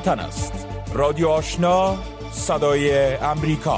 وطن است. رادیو آشنا، صدای امریکا.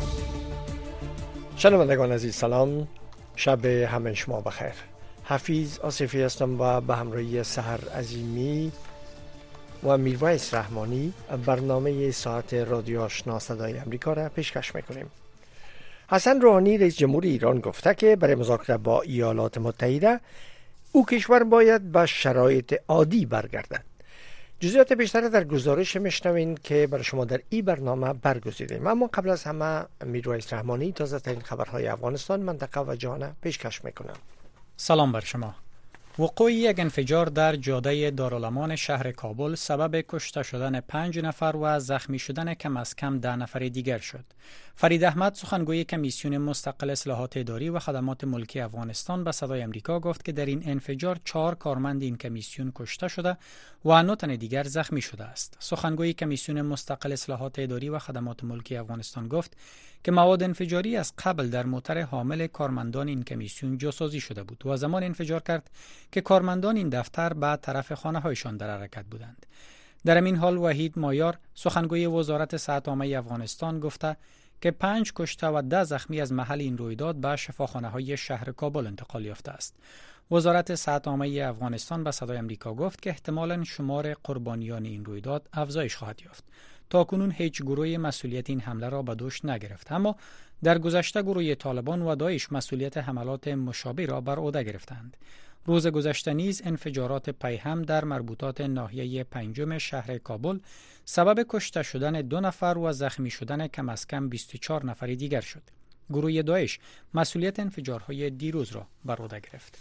شنوندگان عزیز سلام، شب همه شما بخیر. حفیظ آصفی هستم و به همراهی سحر عظیمی و میرویس رحمانی برنامه ساعت رادیو آشنا صدای امریکا را پیشکش میکنیم. حسن روحانی رئیس جمهور ایران گفته که برای مذاکره با ایالات متحده او کشور باید به شرایط عادی برگردد. جزئیات بیشتر در گزارش میشنوین که برای شما در این برنامه برگزیدیم. اما قبل از همه میرویس رحمانی تازه ترین خبرهای افغانستان، منطقه و جهان پیشکش میکنم. سلام بر شما. وقوع یک انفجار در جاده دارالامان شهر کابل سبب کشته شدن 5 نفر و زخمی شدن کم از کم 10 نفر دیگر شد. فرید احمد سخنگوی کمیسیون مستقل اصلاحات اداری و خدمات ملکی افغانستان به صدای امریکا گفت که در این انفجار 4 کارمند این کمیسیون کشته شده و 9 تن دیگر زخمی شده است. سخنگوی کمیسیون مستقل اصلاحات اداری و خدمات ملکی افغانستان گفت که مواد انفجاری از قبل در موتر حامل کارمندان این کمیسیون جاسازی شده بود و زمان انفجار کرد که کارمندان این دفتر به طرف خانه‌هایشان در حرکت بودند. در این حال وحید مایار سخنگوی وزارت صحت عامه افغانستان گفته که 5 کشته و 10 زخمی از محل این رویداد به شفاخانه‌های شهر کابل انتقال یافته است. وزارت صحت عامه افغانستان به صدای امریکا گفت که احتمالاً شمار قربانیان این رویداد افزایش خواهد یافت. تاکنون هیچ گروهی مسئولیت این حمله را به دوش نگرفت، اما در گذشته گروه طالبان و داعش مسئولیت حملات مشابه را بر عهده گرفتند. روز گذشته نیز انفجارات پیهم در مربوطات ناحیه 5 شهر کابل سبب کشته شدن 2 نفر و زخمی شدن کم از کم 24 نفر دیگر شد. گروه داعش مسئولیت انفجارهای دیروز را بر عهده گرفت.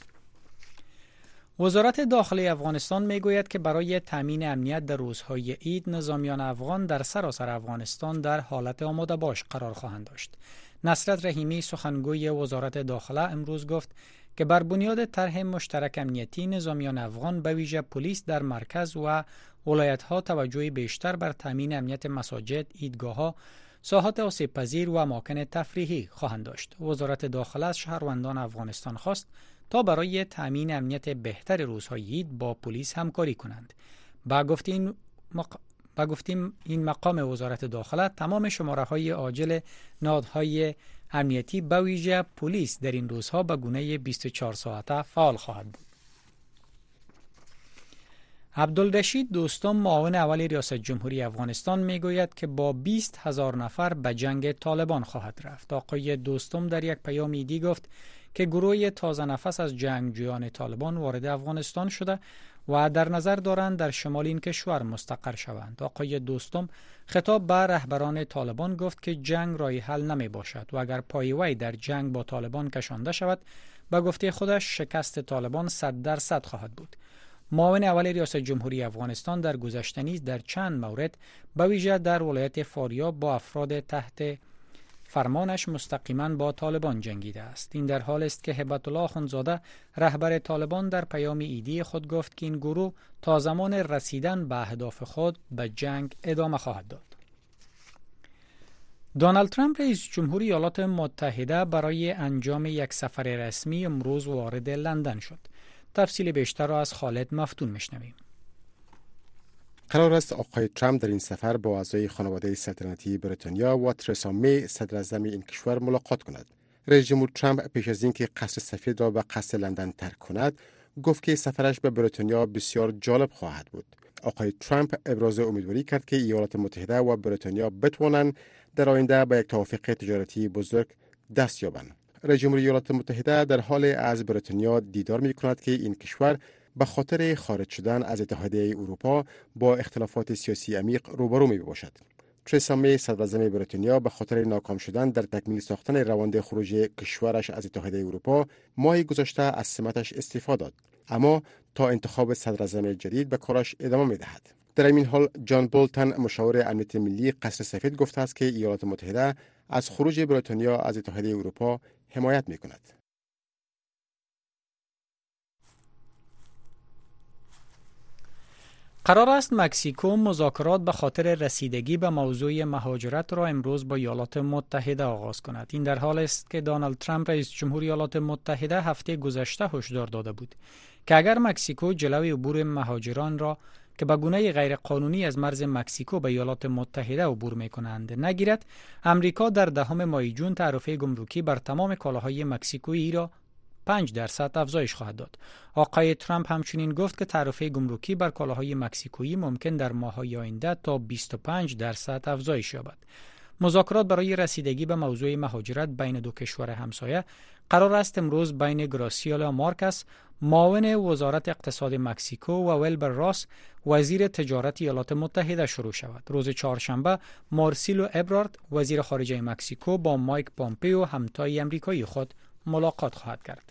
وزارت داخلی افغانستان میگوید که برای تامین امنیت در روزهای عید نظامیان افغان در سراسر افغانستان در حالت آماده باش قرار خواهند داشت. نصرت رحیمی سخنگوی وزارت داخله امروز گفت که بر بنیاد طرح مشترک امنیتی نظامیان افغان به ویژه پلیس در مرکز و ولایت‌ها توجه بیشتر بر تامین امنیت مساجد، عیدگاه‌ها، ساحات آسیب‌پذیر و اماکن تفریحی خواهند داشت. وزارت داخله از شهروندان افغانستان خواست تا برای تامین امنیت بهتر روزهای عید با پلیس همکاری کنند. با گفتیم این مقام وزارت داخله تمام شماره‌های عاجل نهادهای امنیتی به ویژه پلیس در این روزها به گونه 24 ساعته فعال خواهد بود. عبدالرشید دوستم معاون اول ریاست جمهوری افغانستان میگوید که با 20,000 نفر به جنگ طالبان خواهد رفت. آقای دوستم در یک پیام ایدی گفت که گروه تازه نفس از جنگجویان طالبان وارد افغانستان شده و در نظر دارند در شمال این کشور مستقر شوند. آقای دوستم خطاب به رهبران طالبان گفت که جنگ راه حل نمی باشد و اگر پایه‌ای در جنگ با طالبان کشانده شود به گفته خودش شکست طالبان 100% خواهد بود. معاون اول ریاست جمهوری افغانستان در گذشته نیز در چند مورد به ویژه در ولایت فاریاب با افراد تحت فرمانش مستقیما با طالبان جنگیده است. این در حال است که هبت الله اخندزاده رهبر طالبان در پیام ایدی خود گفت که این گروه تا زمان رسیدن به اهداف خود به جنگ ادامه خواهد داد. دونالد ترامپ رئیس جمهور ایالات متحده برای انجام یک سفر رسمی امروز وارد لندن شد. تفصیل بیشتر را از خالد مفتون میشنویم. قرار است آقای ترامپ در این سفر با اعضای خانواده سلطنتی بریتانیا و ترسا می صدر اعظم این کشور ملاقات کند. رئیس جمهور ترامپ پیش از اینکه قصر سفید را به قصر لندن ترک کند، گفت که سفرش به بریتانیا بسیار جالب خواهد بود. آقای ترامپ ابراز امیدواری کرد که ایالات متحده و بریتانیا بتوانند در آینده به یک توافق تجارتی بزرگ دست یابند. رئیس جمهور ایالات متحده در حال از بریتانیا دیدار می کند که این کشور به خاطر خارج شدن از اتحادیه اروپا با اختلافات سیاسی عمیق روبرو می باشد. ترسا می صدر اعظم بریتانیا به خاطر ناکام شدن در تکمیل ساختن روند خروج کشورش از اتحادیه اروپا ماه گذشته از سمتش استعفا داد، اما تا انتخاب صدر اعظم جدید به کارش ادامه می دهد. در این حال جان بولتن مشاور امنیت ملی قصر سفید گفته است که ایالات متحده از خروج بریتانیا از اتحادیه اروپا حمایت می کند. قرار است مکزیکو مذاکرات به خاطر رسیدگی به موضوع مهاجرت را امروز با ایالات متحده آغاز کند. این در حال است که دونالد ترامپ رئیس جمهور ایالات متحده هفته گذشته هشدار داده بود که اگر مکزیکو جلوی عبور مهاجران را که به گونه غیر قانونی از مرز مکزیکو به ایالات متحده عبور می‌کنند نگیرد، امریکا در 10 ماه جون تعرفه گمرکی بر تمام کالاهای مکزیکویی را 5% افزایش خواهد داد. آقای ترامپ همچنین گفت که تعرفه گمرکی بر کالاهای مکزیکویی ممکن در ماه‌های آینده تا 25% افزایش یابد. مذاکرات برای رسیدگی به موضوع مهاجرت بین دو کشور همسایه قرار است امروز بین گراسیلا مارکس، معاون وزارت اقتصاد مکزیکو، و ویلبر راس، وزیر تجارت ایالات متحده شروع شود. روز چهارشنبه مارسیلو ابرارد، وزیر خارجه مکزیکو، با مایک پومپئو همتای آمریکایی خود ملاقات خواهد کرد.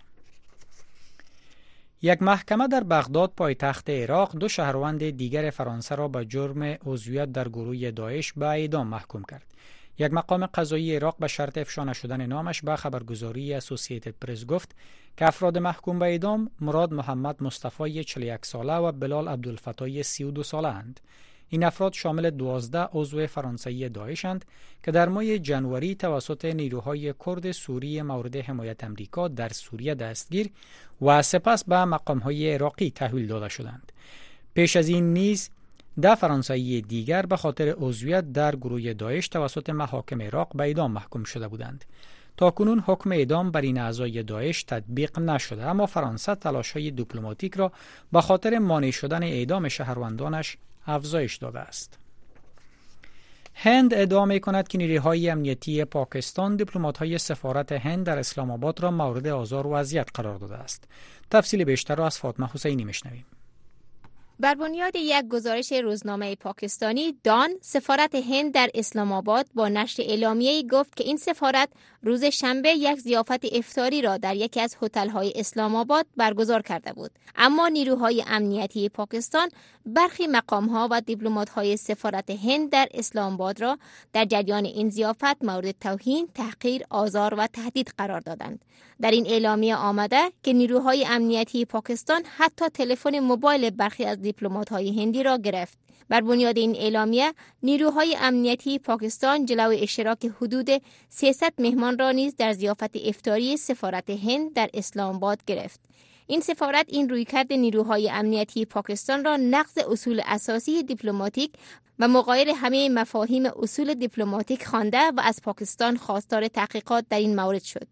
یک محکمه در بغداد پایتخت عراق 2 شهروند دیگر فرانسه را به جرم عضویت در گروه داعش به اعدام محکوم کرد. یک مقام قضایی عراق به شرط افشا نشدن نامش به خبرگزاری اسوسییتد پرس گفت که افراد محکوم به اعدام مراد محمد مصطفی 41 ساله و بلال عبدالفتاح 32 ساله اند. این افراد شامل 12 عضو فرانسوی داعش اند که در ماه ژانویه توسط نیروهای کرد سوری مورد حمایت آمریکا در سوریه دستگیر و سپس به مقامهای عراقی تحویل داده شدند. پیش از این نیز 10 فرانسوی دیگر به خاطر عضویت در گروه داعش توسط محاکم عراق به اعدام محکوم شده بودند. تاکنون حکم اعدام بر این اعضای داعش تطبیق نشده، اما فرانسه تلاش‌های دیپلماتیک را به خاطر مانع شدن اعدام شهروندانش افزایش داده است. هند ادعا می‌کند که نیروهای امنیتی پاکستان دیپلمات‌های سفارت هند در اسلام آباد را مورد آزار و اذیت قرار داده است. تفصیل بیشتر را از فاطمه حسینی می‌شنویم. بر بنیاد یک گزارش روزنامه پاکستانی، دان، سفارت هند در اسلام آباد با نشر اعلامیه‌ای گفت که این سفارت روز شنبه یک ضیافت افطاری را در یکی از هتل‌های اسلام آباد برگزار کرده بود. اما نیروهای امنیتی پاکستان برخی مقام‌ها و دیپلمات‌های سفارت هند در اسلام آباد را در جریان این ضیافت مورد توهین، تحقیر، آزار و تهدید قرار دادند. در این اعلامیه آمده که نیروهای امنیتی پاکستان حتی تلفن موبایل برخی از دیپلمات‌های هندی را گرفت. بر بنیاد این اعلامیه، نیروهای امنیتی پاکستان جلوی اشتراک حدود 300 مهمان را نیز در ضیافت افطاری سفارت هند در اسلام آباد گرفت. این سفارت این رویکرد نیروهای امنیتی پاکستان را نقض اصول اساسی دیپلماتیک و مغایر همه مفاهیم اصول دیپلماتیک خوانده و از پاکستان خواستار تحقیقات در این مورد شد.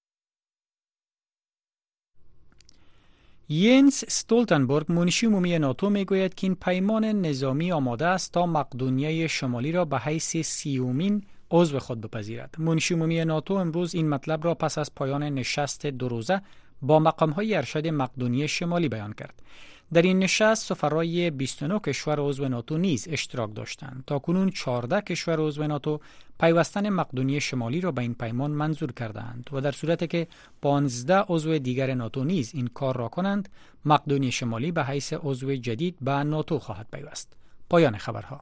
ینس استولتنبرگ، منشی عمومی ناتو، میگوید که این پیمان نظامی آماده است تا مقدونیه شمالی را به حیث 30مین عضو خود بپذیرد. منشی عمومی ناتو امروز این مطلب را پس از پایان نشست 2 روزه با مقام‌های ارشد مقدونیه شمالی بیان کرد. در این نشست سفرای 29 کشور عضو ناتو نیز اشتراک داشتند. تاکنون 14 کشور عضو ناتو پیوستن مقدونیه شمالی را به این پیمان منظور کردند و در صورتی که 15 عضو دیگر ناتو نیز این کار را کنند، مقدونیه شمالی به حیث عضو جدید به ناتو خواهد پیوست. پایان خبرها.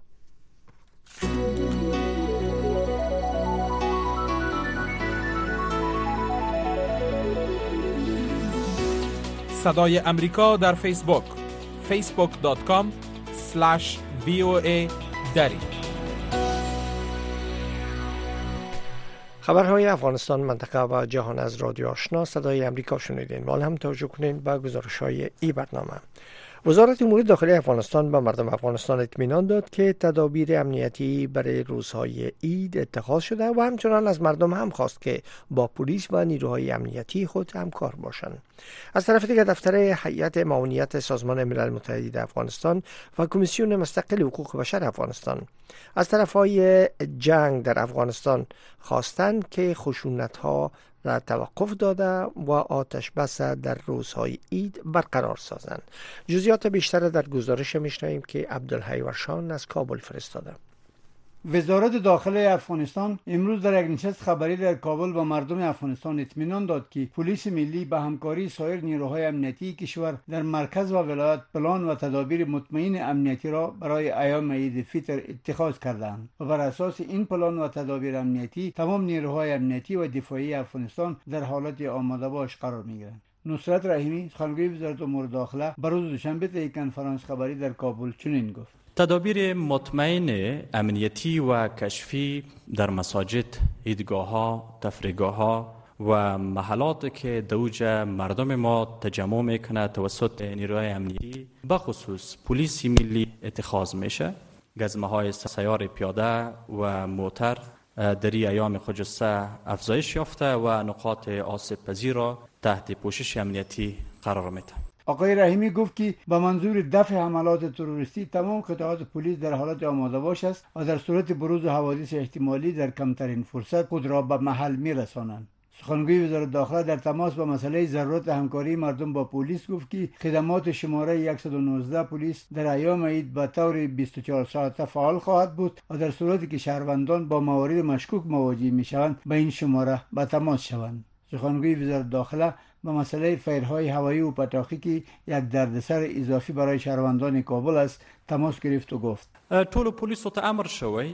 صدای امریکا در فیسبوک facebook.com/VOA دری. خبرهای افغانستان، منطقه و جهان از رادیو آشنا صدای امریکا شنیدین. مال هم توجه کنین به گزارش‌های این برنامه. وزارت امور داخلی افغانستان به مردم افغانستان اطمینان داد که تدابیر امنیتی برای روزهای عید اتخاذ شده و همچنان از مردم هم خواست که با پلیس و نیروهای امنیتی خود همکار باشند. از طرف دیگر دفتر هیئت معاونیت سازمان ملل متحد افغانستان و کمیسیون مستقل حقوق بشر افغانستان از طرفهای جنگ در افغانستان خواستند که خشونت‌ها را توقف داده و آتش بس در روزهای عید برقرار سازند. جزئیات بیشتر در گزارش میشنویم که عبدالحی ورشان از کابل فرستاده. وزارت داخلی افغانستان امروز در یک نشست خبری در کابل با مردم افغانستان اطمینان داد که پلیس ملی به همکاری سایر نیروهای امنیتی کشور در مرکز و ولایت پلان و تدابیر مطمئن امنیتی را برای ایام عید فطر اتخاذ کردند و بر اساس این پلان و تدابیر امنیتی تمام نیروهای امنیتی و دفاعی افغانستان در حالت آماده باش قرار می‌گیرند. نصرت رحیمی، سخنگوی وزارت امور داخله، بروز دوشنبه در یک کنفرانس خبری در کابل چنین گفت: تدابیر مطمئن امنیتی و کشفی در مساجد، عیدگاه‌ها، تفریحگاه‌ها و محلات که دوجه مردم ما تجمع میکنه توسط نیروهای امنیتی بخصوص پلیس ملی اتخاذ میشه. گزمه های سیار پیاده و موتر در ایام خجسته افزایش یافته و نقاط آسیب پذیر را تحت پوشش امنیتی قرار میده. آقای رحیمی گفت که به منظور دفع حملات تروریستی تمام قطعات پلیس در حالت آماده باش است و در صورت بروز حوادث احتمالی در کمترین فرصت خود را به محل میرسانند. سخنگوی وزارت داخله در تماس با مسئله ضرورت همکاری مردم با پلیس گفت که خدمات شماره 119 پلیس در ایام عید به طور 24 ساعته فعال خواهد بود و در صورتی که شهروندان با موارد مشکوک مواجه میشوند به این شماره به تماس شوند. سخنگوی وزارت داخله به مسئله فیرهای هوایی و پتاخی که یک دردسر اضافی برای شهروندان کابل است تماس گرفت و گفت ټول پولیسو ته امر شوی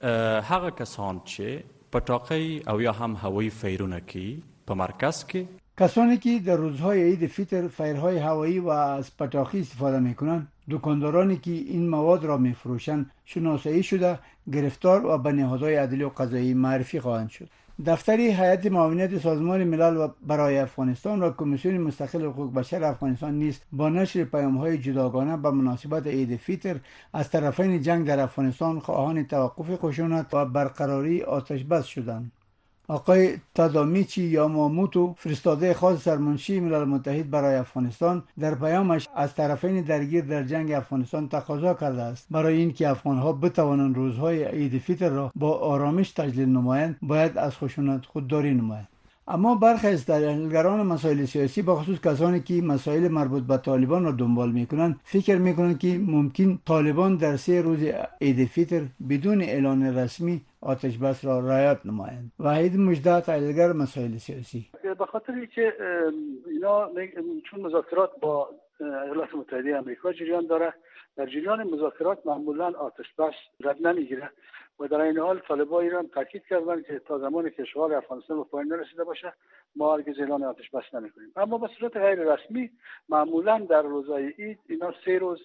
هغه کسان چې پتاقی او یا هم هوایی فیرونه کی په مرکز کې کسانی که در روزهای عید فطر فیرهای هوایی و از پتاخی استفاده میکنند، دکاندارانی که این مواد را میفروشند شناسایی شده گرفتار و به نهادهای عدلی و قضایی معرفی خواهند شد. دفتر هیئت معاونت سازمان ملل برای افغانستان و کمیسیون مستقل حقوق بشر افغانستان نیز با نشر پیام‌های جداگانه به مناسبت عید فطر از طرفین جنگ در افغانستان خواهان توقف خشونت و برقراری آتش بس شدند. آقای تادامیچی یاماموتو فرستاده خاص سرمنشی ملل متحد برای افغانستان در پیامش از طرفین درگیر در جنگ افغانستان تقاضا کرده است برای اینکه افغانها بتوانند روزهای عید فطر را با آرامش تجلیل نمایند باید از خشونت خودداری نمایند. اما برخی از تحلیلگران مسائل سیاسی به خصوص کسانی که مسائل مربوط به طالبان را دنبال میکنند فکر میکنند که ممکن طالبان در 3 روز عید فطر بدون اعلان رسمی آتش بس را رعایت نمایند. وحید مجده تحلیلگر مسائل سیاسی: به خاطر اینکه اینا چون مذاکرات با ایالات متحده آمریکا جریان داره، در جریان مذاکرات معمولا آتش بس رد نمیگیره و در این حال طالبان ایران تاکید کردن که تا زمانی که اشغال افغانستان به پایان نرسیده باشه ما هرگز اعلان آتش بس نمیکنیم. اما به صورت غیر رسمی معمولا در روزهای عید اینا 3 روز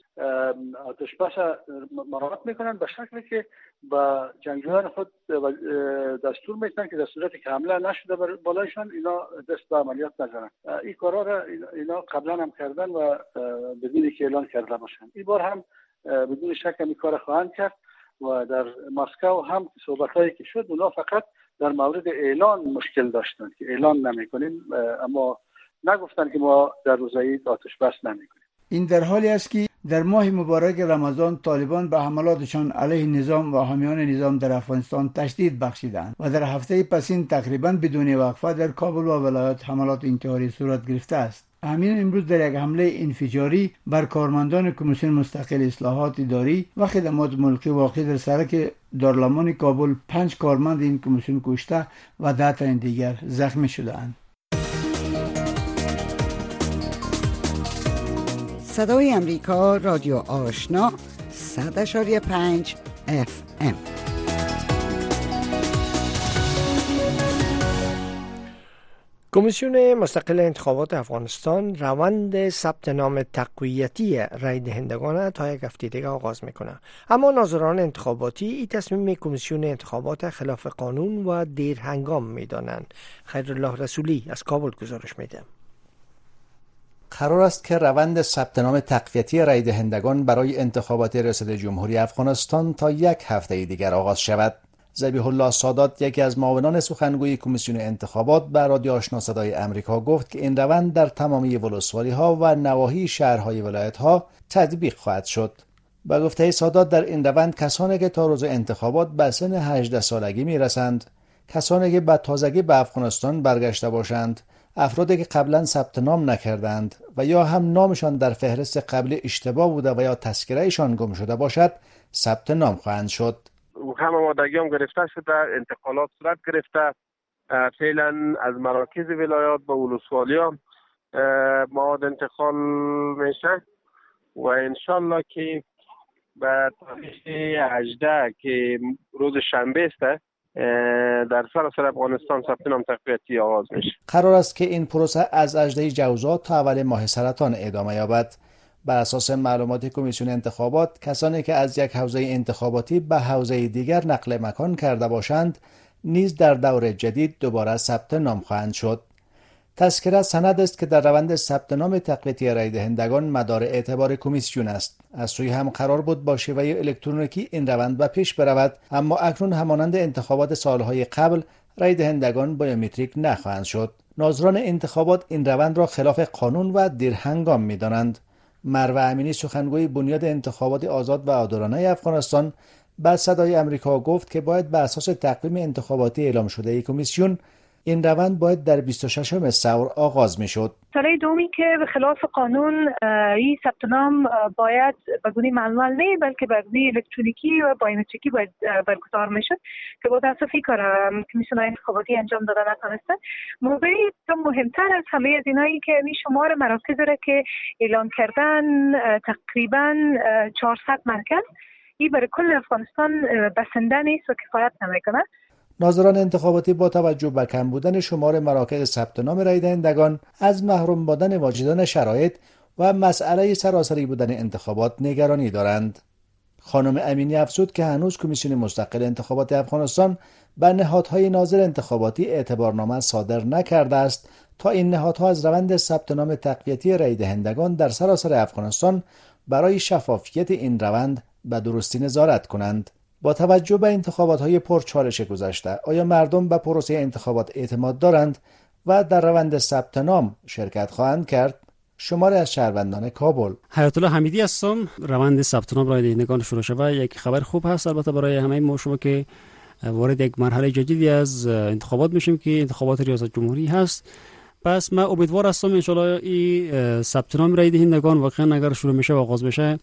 آتش بس مراعات میکنن به شکلی که با جنگجویان خود دستور میدن که در صورتی که حمله نشده بالایشان اینا دست به عملیات نزنن. این کارا را اینا قبلا هم کردن و بدون که اعلان کرده باشن. این بار هم بدون شک این کار خواهند کرد و در مسکو هم صحبتایی که شد اونا فقط در مورد اعلان مشکل داشتن که اعلان نمیکنیم، اما نگفتن که ما در روزهای عید آتش بس نمیکنیم. این در حالی است که در ماه مبارک رمضان طالبان به حملاتشان علیه نظام و حامیان نظام در افغانستان تشدید بخشیدند و در هفته پسین تقریبا بدون وقفه در کابل و ولایات حملات انتحاری صورت گرفته است. همین امروز در یک حمله انفجاری بر کارمندان کمیسیون مستقل اصلاحات اداری و خدمات ملکی واقع در سرک دارالمان کابل 5 کارمند این کمیسیون کشته و 10 تن دیگر زخمی شده‌اند. صدای امریکا، رادیو آشنا 100.5 FM. کمیسیون مستقل انتخابات افغانستان روند ثبت نام تقویتی رای دهندگان تا یک هفته دیگر آغاز میکنه. اما ناظران انتخاباتی این تصمیم کمیسیون انتخابات خلاف قانون و دیر هنگام میدانند. خیرالله رسولی از کابل گزارش میده. قرار است که روند ثبت نام تقویتی رای دهندگان برای انتخابات ریاست جمهوری افغانستان تا یک هفته دیگر آغاز شود. ذبیح الله سادات، یکی از معاونان سخنگوی کمیسیون انتخابات، به رادیو آشنا صدای امریکا گفت که این روند در تمامی ولسوالی‌ها و نواحی شهرهای ولایت‌ها تطبیق خواهد شد. با گفته سادات در این روند کسانی که تا روز انتخابات به سن 18 سالگی میرسند، کسانی که به تازگی به افغانستان برگشته باشند، افرادی که قبلا ثبت نام نکردند و یا هم نامشان در فهرست قبلی اشتباه بوده و یا تذکره‌شان گم شده باشد ثبت نام خواهند شد. هم آمادگی هم گرفته شده، انتقالات صورت گرفته، فعلا از مراکز ولایات به ولسوالی‌ها مواد انتقال میشه و انشالله که به تاریخ 18 که روز شنبه است در سراسر افغانستان ثبت نام تقویتی آغاز میشه. قرار است که این پروسه از 18 جوزا تا اول ماه سرطان ادامه یابد. بر اساس معلومات کمیسیون انتخابات، کسانی که از یک حوزه انتخاباتی به حوزه دیگر نقل مکان کرده باشند نیز در دور جدید دوباره ثبت نام خواهند شد. تذکره سند است که در روند ثبت نام تقویتی رای دهندگان مدار اعتبار کمیسیون است. از سوی هم قرار بود با شیوه الکترونیکی این روند به پیش برود، اما اکنون همانند انتخابات سالهای قبل رای دهندگان بایومتریک نخواهند شد. ناظران انتخابات این روند را خلاف قانون و دیرهنگام می‌دانند. مروه امینی سخنگوی بنیاد انتخابات آزاد و عادلانه افغانستان به صدای آمریکا گفت که باید بر اساس تقویم انتخاباتی اعلام شده کمیسیون این روند باید در 26 ثور آغاز می‌شد. ساله دومی که به خلاف قانون این ثبت نام باید به گونه مانوال نه بلکه به گونه الکترونیکی و بایومتریکی باید برگزار میشد که با تاسفی کار کمیسیون انتخاباتی انجام داده نتونسته. موضوعی مهمتر از همه از اینایی که این شمار مراکز داره که اعلام کردن تقریبا 400 مرکز، این برای کل افغانستان بسنده نیست و کفایت نمیکنه. ناظران انتخاباتی با توجه به کم بودن شمار مراکز ثبت نام رای دهندگان، از محروم بودن واجدان شرایط و مسئله سراسری بودن انتخابات نگرانی دارند. خانم امینی افزود که هنوز کمیسیون مستقل انتخابات افغانستان به نهادهای ناظر انتخاباتی اعتبارنامه صادر نکرده است تا این نهادها از روند ثبت نام تقویتی رای دهندگان در سراسر افغانستان برای شفافیت این روند به درستی نظارت کنند. با توجه به انتخابات‌های پرچالش گذشته، آیا مردم به پروسه انتخابات اعتماد دارند و در روند ثبت نام شرکت خواهند کرد؟ شماری از شهروندان کابل. حیات الله حمیدی هستم. روند ثبت نام رای دهندگان شروع شده یک خبر خوب هست، البته برای همه ما شما که وارد یک مرحله جدیدی از انتخابات میشیم که انتخابات ریاست جمهوری هست. پس من امیدوار هستم ان شاء الله این ثبت نام رای دهندگان واقعا اگر شروع میشه و آغاز بشه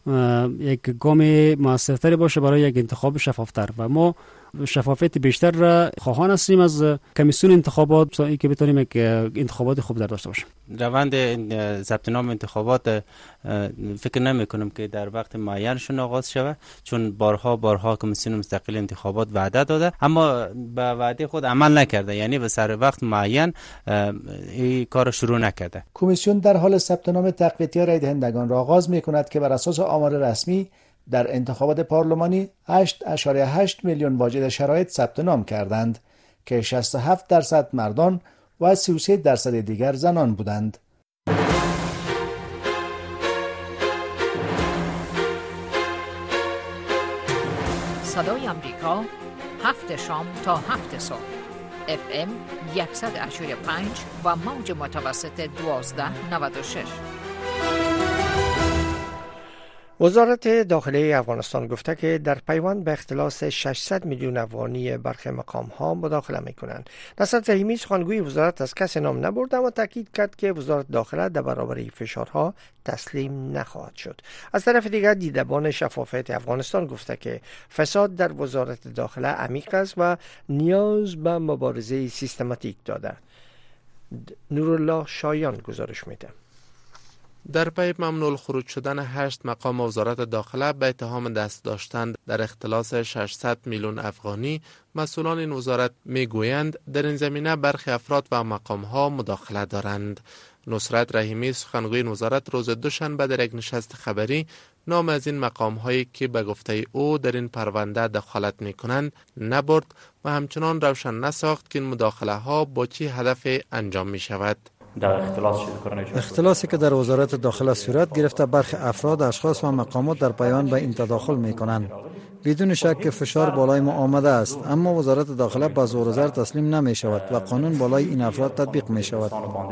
یک گام موثرتری باشه برای یک انتخاب شفافتر و ما شفافیت بیشتر را خواهان هستیم از کمیسیون انتخابات تا که بتونیم یک انتخابات خوب در داشته باشیم. روند ضبط نام انتخابات فکر نمی کنم که در وقت معینشون آغاز شود، چون بارها کمیسیون مستقل انتخابات وعده داده اما به وعده خود عمل نکرده، یعنی به سر وقت معین این کار شروع نکرده. کمیسیون در حال ثبت نام تقویتی رای دهندگان را آغاز می‌کند که بر اساس آمار رسمی در انتخابات پارلمانی 8.8 میلیون واجد شرایط ثبت نام کردند که 67% مردان و 33% دیگر زنان بودند. صدای آمریکا 7 شام تا 7 صبح FM 100.5 و موج متوسط 1296. وزارت داخلی افغانستان گفته که در پیوند به اختلاس 600 میلیون افغانی برخی مقام‌ها مداخله می‌کنند. نصرت رحیمی سخنگوی وزارت از کسی نام نبرد اما تاکید کرد که وزارت داخله در برابر فشارها تسلیم نخواهد شد. از طرف دیگر دیدبان شفافیت افغانستان گفته که فساد در وزارت داخله عمیق است و نیاز به مبارزه سیستماتیک دارد. نورالله شایان گزارش میده. در پی ممنوع الخروج شدن 8 مقام وزارت داخله به اتهام دست داشتن در اختلاس 600 میلیون افغانی، مسئولان این وزارت میگویند در این زمینه برخی افراد و مقام‌ها مداخله دارند. نصرت رحیمی سخنگوی این وزارت روز دوشنبه در یک نشست خبری نام از این مقام‌هایی که به گفته او در این پرونده دخالت می‌کنند نبرد و همچنان روشن نساخت که این مداخله‌ها با چه هدف انجام می‌شود. اختلاسی که در وزارت داخله صورت گرفته برخی افراد، اشخاص و مقامات در پیوند به این تداخل می‌کنند. بدون شک فشار بالای ما آمده است، اما وزارت داخله به زور و زر تسلیم نمی‌شود و قانون بالای این افراد تطبیق می‌شود.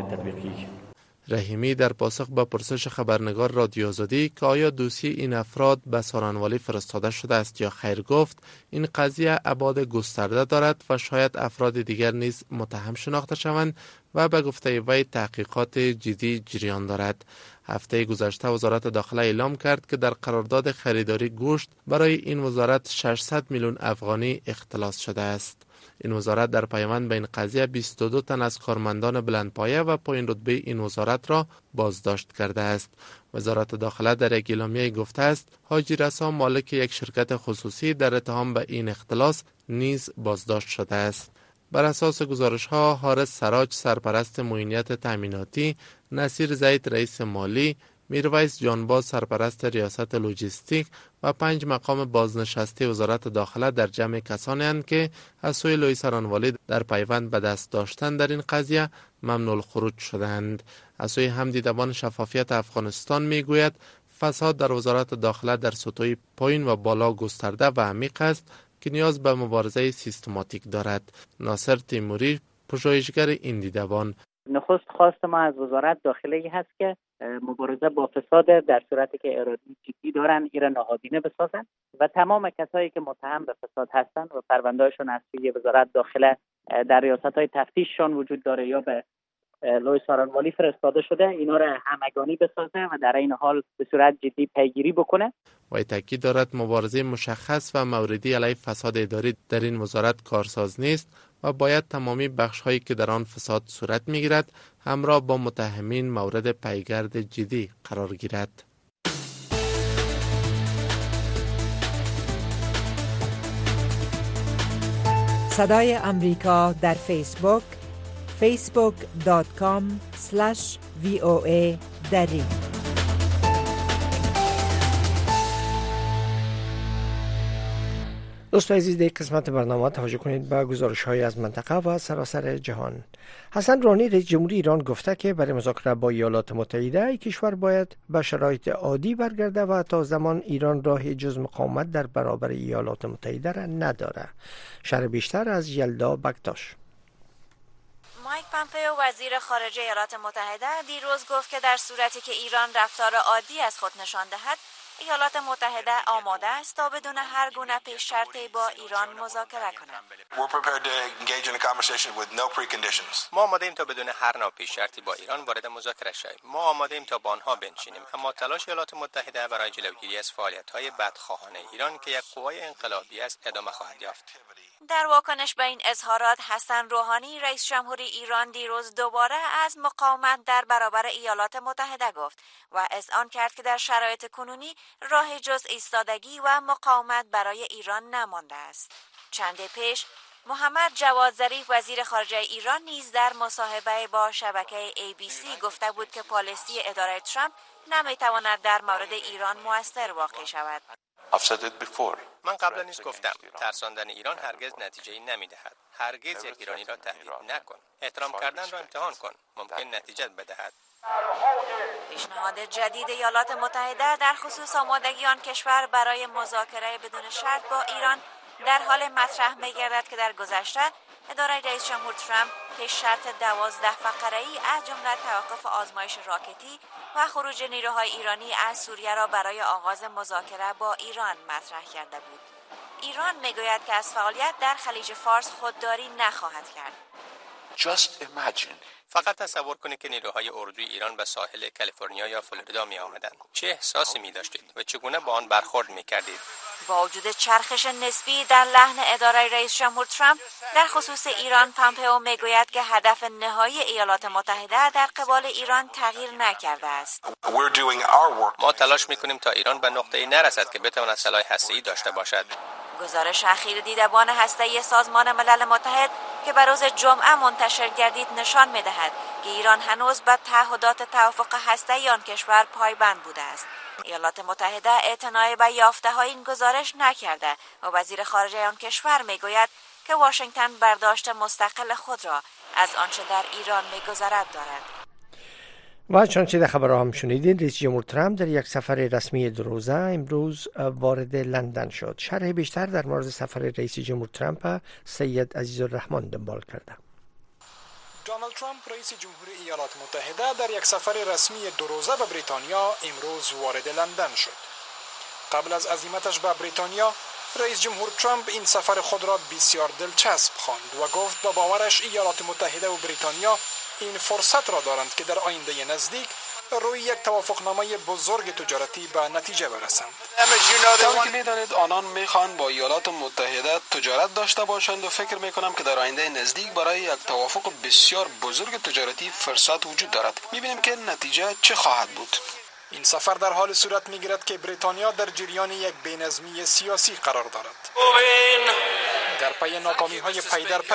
رحیمی در پاسخ به پرسش خبرنگار رادیو آزادی که آیا دوسیه این افراد به سارنوالی فرستاده شده است یا خیر گفت این قضیه ابعاد گسترده دارد و شاید افراد دیگر نیز متهم شناخته شوند و به گفته وی تحقیقات جدی جریان دارد. هفته گذشته وزارت داخله اعلام کرد که در قرارداد خریداری گوشت برای این وزارت 600 میلیون افغانی اختلاس شده است. این وزارت در پیوند به این قضیه 22 تن از کارمندان بلندپایه و پایین رتبه این وزارت را بازداشت کرده است. وزارت داخله در یک اعلامیه گفته است حاجی رسا مالک یک شرکت خصوصی در اتهام به این اختلاس نیز بازداشت شده است. بر اساس گزارش‌ها حارث سراج سرپرست معینیت تأمیناتی، نصیر زید رئیس مالی، میرویس جانباز سرپرست ریاست لوجستیک و 5 مقام بازنشسته وزارت داخله در جمع کسانی اند که از سوی لوی سرانوالی در پیوند به دست داشتن در این قضیه ممنوع الخروج شدند. از سوی همدیدبان شفافیت افغانستان میگوید فساد در وزارت داخله در سطوح پایین و بالا گسترده و عمیق است که نیاز به مبارزه سیستماتیک دارد. ناصر تیموری، پژوهشگر این دیدبان: نخست خواست ما از وزارت داخله هست که مبارزه با فساد در صورتی که اراده جدی دارن ایران نهادینه بسازن و تمام کسایی که متهم به فساد هستن و پروندهشون از سوی وزارت داخله در ریاست‌های تفتیششان وجود داره یا به لوی سارانوالی فرستاده شده، اینا را همگانی بسازه و در این حال به صورت جدی پیگیری بکنه. و تاکید دارد مبارزه مشخص و موردی علیه فساد اداری در این وزارت کارساز نیست و باید تمامی بخش‌هایی که در آن فساد صورت می‌گیرد همراه با متهمین مورد پیگرد جدی قرار گیرد. صدای امریکا در فیسبوک facebook.com/VOA دری. دوستان عزیز، در قسمت برنامه توجه کنید به گزارش‌های از منطقه و سراسر جهان. حسن روحانی رئیس جمهوری ایران گفته که برای مذاکره با ایالات متحده کشور باید به شرایط عادی برگرده و تا زمان ایران راه جز مقاومت در برابر ایالات متحده را نداره. شرح بیشتر از یلدا بکتاش. مایک پامپئو وزیر خارجه ایالات متحده دیروز گفت که در صورتی که ایران رفتار عادی از خود نشان دهد، ایالات متحده آماده است تا بدون هر گونه پیش شرطی با ایران مذاکره کند. ما آماده ایم تا بدون هر نوع پیش شرطی با ایران وارد مذاکره شویم. ما آماده ایم تا با آنها بنشینیم، اما تلاش ایالات متحده برای جلوگیری از فعالیت‌های بدخواهانه ایران که یک قوای انقلابی است ادامه خواهد یافت. در واکنش به این اظهارات، حسن روحانی رئیس جمهوری ایران دیروز دوباره از مقاومت در برابر ایالات متحده گفت و اذعان کرد که در شرایط کنونی راه جز ایستادگی و مقاومت برای ایران نمانده است. چند پیش محمد جواد ظریف وزیر خارجه ایران نیز در مصاحبه با شبکه ABC گفته بود که پالیسی اداره ترامپ نمیتواند در مورد ایران مؤثر واقع شود. من قبلا نیز گفتم ترساندن ایران هرگز نتیجه‌ای نمی‌دهد. هرگز یک ایرانی را تهدید نکن. احترام کردن را امتحان کن. ممکن نتیجه بدهد. پیشنهاد جدید ایالات متحده در خصوص آمادگی آن کشور برای مذاکره بدون شرط با ایران در حال مطرح می‌گردد که در گذشته اداره رئیس جمهور ترامپ پیش شرط 12 فقره‌ای از جمله توقف آزمایش راکتی و خروج نیروهای ایرانی از سوریه را برای آغاز مذاکره با ایران مطرح کرده بود. ایران میگوید که از فعالیت در خلیج فارس خودداری نخواهد کرد. فقط تصور کنید که نیروهای اردوی ایران به ساحل کالیفرنیا یا فلوریدا می آمدند. چه احساسی می داشتید و چگونه با آن برخورد می کردید؟ با وجود چرخش نسبی در لحن اداره رئیس جمهور ترامپ در خصوص ایران، پامپئو میگوید که هدف نهایی ایالات متحده در قبال ایران تغییر نکرده است. ما تلاش میکنیم تا ایران به نقطه‌ای نرسد که بتواند سلاح هسته‌ای داشته باشد. گزارش اخیر دیدبان هسته‌ای سازمان ملل متحد که به روز جمعه منتشر گردید نشان می‌دهد که ایران هنوز به تعهدات توافق هسته‌ای آن کشور پایبند بوده است. ایالات متحده اعتنایی به یافته‌های این گزارش نکرده و وزیر خارجه آن کشور می‌گوید که واشنگتن برداشت مستقل خود را از آنچه در ایران می‌گذرد دارد. و چنانچه در خبرها هم شنیدین، رئیس جمهور ترامپ در یک سفر رسمی 2 روزه امروز وارد لندن شد. شرح بیشتر در مورد سفر رئیس جمهور ترامپ سید عزیزالرحمن دنبال کرده. دونالد ترامپ رئیس جمهوری ایالات متحده در یک سفر رسمی 2 روزه به بریتانیا امروز وارد لندن شد. قبل از عزیمتش به بریتانیا، رئیس جمهور ترامپ این سفر خود را بسیار دلچسب خواند و گفت با باورش ایالات متحده و بریتانیا این فرصت را دارند که در آینده نزدیک روی یک توافقنامه بزرگ تجارتی به نتیجه برسند. طوری که می‌دانید آنان می‌خواهند با ایالات متحده تجارت داشته باشند و فکر می‌کنم که در آینده نزدیک برای یک توافق بسیار بزرگ تجارتی فرصت وجود دارد. می‌بینیم که نتیجه چه خواهد بود. این سفر در حال صورت می‌گیرد که بریتانیا در جریان یک بی‌نظمی سیاسی قرار دارد. در پی ناکامی‌های پی در پی،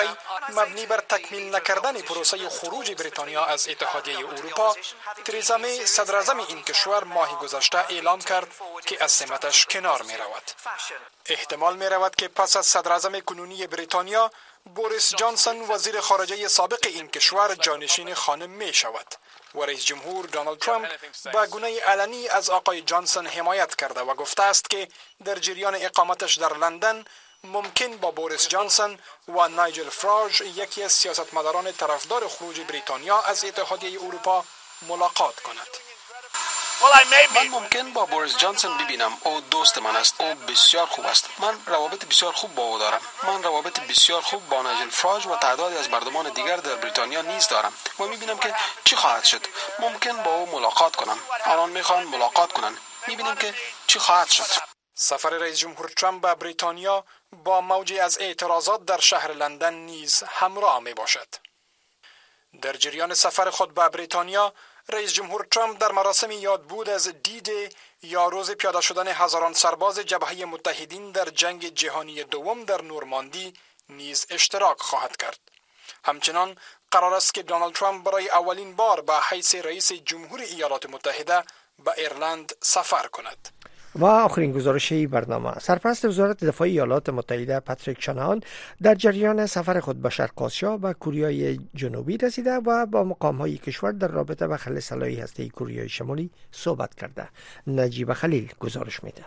مبنی بر تکمیل نکردن پروسه خروج بریتانیا از اتحادیه اروپا، تریزا می صدر اعظم این کشور ماه گذشته اعلام کرد که از سمتش کنار می رود. احتمال می رود که پس از صدر اعظم کنونی بریتانیا، بوریس جانسون وزیر خارجه سابق این کشور جانشین خانم می شود و رئیس جمهور دونالد ترامپ به گونه علنی از آقای جانسون حمایت کرده و گفته است که در جریان اقامتش در لندن ممکن با بوریس جانسون و نایجل فراج، یکی از سیاستمداران طرفدار خروج بریتانیا از اتحادیه اروپا، ملاقات کند. من ممکن با بوریس جانسون ببینم. او دوست من است. او بسیار خوب است. من روابط بسیار خوب با او دارم. من روابط بسیار خوب با نایجل فراج و تعدادی از مردمان دیگر در بریتانیا نیز دارم و میبینم که چی خواهد شد. ممکن با او ملاقات کنم. آنان میخوان ملاقات کنن. میبینیم که چی خواهد شد. سفر رئیس جمهور ترامپ به بریتانیا با موجی از اعتراضات در شهر لندن نیز همراه می باشد. در جریان سفر خود به بریتانیا، رئیس جمهور ترامپ در مراسم یادبود از دی-دی یا روز پیاده شدن هزاران سرباز جبهه متحدین در جنگ جهانی دوم در نورماندی نیز اشتراک خواهد کرد. همچنان قرار است که دونالد ترامپ برای اولین بار به حیث رئیس جمهور ایالات متحده به ایرلند سفر کند. و آخرین گزارش برنامه، سرپرست وزارت دفاع ایالات متحده پاتریک شاناهان در جریان سفر خود به شرق آسیا و کوریای جنوبی رسیده و با مقام‌های کشور در رابطه با خل سلاحی هسته‌ای کوریای شمالی صحبت کرده. نجیب خلیل گزارش میده.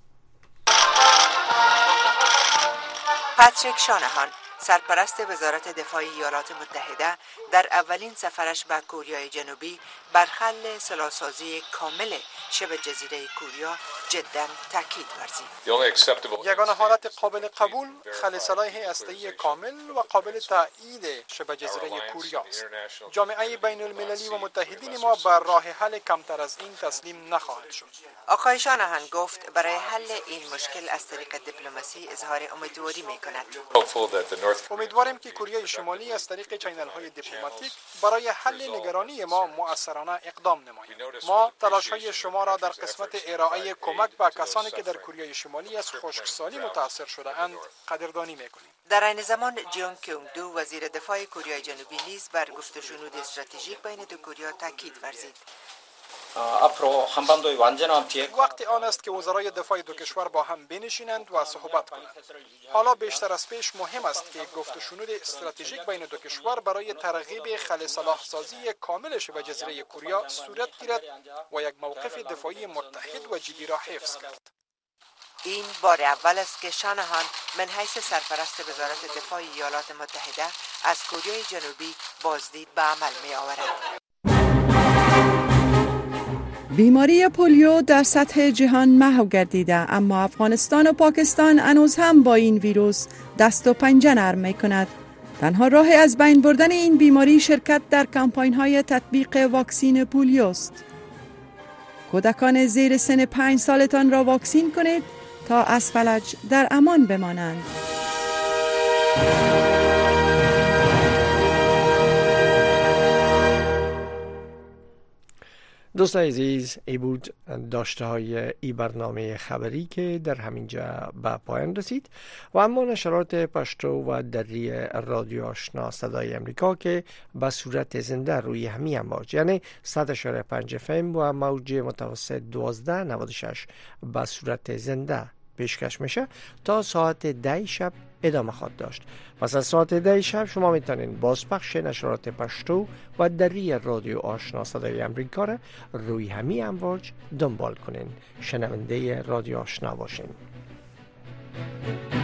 پاتریک شاناهان، سرپرست وزارت دفاع ایالات متحده، در اولین سفرش به کوریای جنوبی بر خل سلاح‌سازی کامل شبه جزیره کوریا جدا تاکید ورزید. یگانه حالت قابل قبول خل سلاح هسته‌ای کامل و قابل تایید شبه جزیره کوریا است. جامعه بین المللی و متحدین ما بر راه حل کمتر از این تسلیم نخواهد شد. آقای شاناهان گفت برای حل این مشکل از طریق دیپلماسی اظهار امیدواری می‌کند. امیدواریم که کوریای شمالی از طریق چینل‌های دیپلماتیک برای حل نگرانی ما مؤثرانه اقدام نماید. ما تلاش‌های شما را در قسمت ارائه کمک به کسانی که در کوریای شمالی از خشکسالی متاثر شده اند قدردانی می‌کنیم. در این زمان جیون کیونگ دو وزیر دفاع کوریای جنوبی نیز بر گفت و شنود استراتژیک بین دو کوریا تاکید ورزید. وقت آن است که وزرای دفاع دو کشور با هم بنشینند و صحبت کنند. حالا بیشتر از پیش مهم است که گفت و شنود استراتژیک بین دو کشور برای ترغیب خل سلاح‌سازی کامل شبه جزیره کوریا صورت گیرد و یک موقف دفاعی متحد و جدی را حفظ کرد. این بار اول است که شاناهان من حیث سرپرست وزارت دفاع ایالات متحده از کوریای جنوبی بازدید به عمل می آورد. بیماری پولیو در سطح جهان محو گردیده، اما افغانستان و پاکستان هنوز هم با این ویروس دست و پنجه نرم می کند. تنها راه از بین بردن این بیماری شرکت در کمپاین های تطبیق واکسین پولیو است. کودکان زیر سن 5 سالتان را واکسین کنید تا از فلج در امان بمانند. دوستان عزیز، ای بود داشته های ای برنامه خبری که در همینجا به پایان رسید و اما نشرات پشتو و دری رادیو آشنا صدای امریکا که به صورت زنده روی همین امواج یعنی 100.5 FM و موج متوسط 1296 به صورت زنده پیشکش میشه تا ساعت 10 شب ادامه خواهد داشت. پس از ساعت 10 شب شما میتونین بازپخش نشرات پشتو و دری رادیو آشنا صدای امریکا را روی همین امواج دنبال کنین. شنونده رادیو آشنا باشین.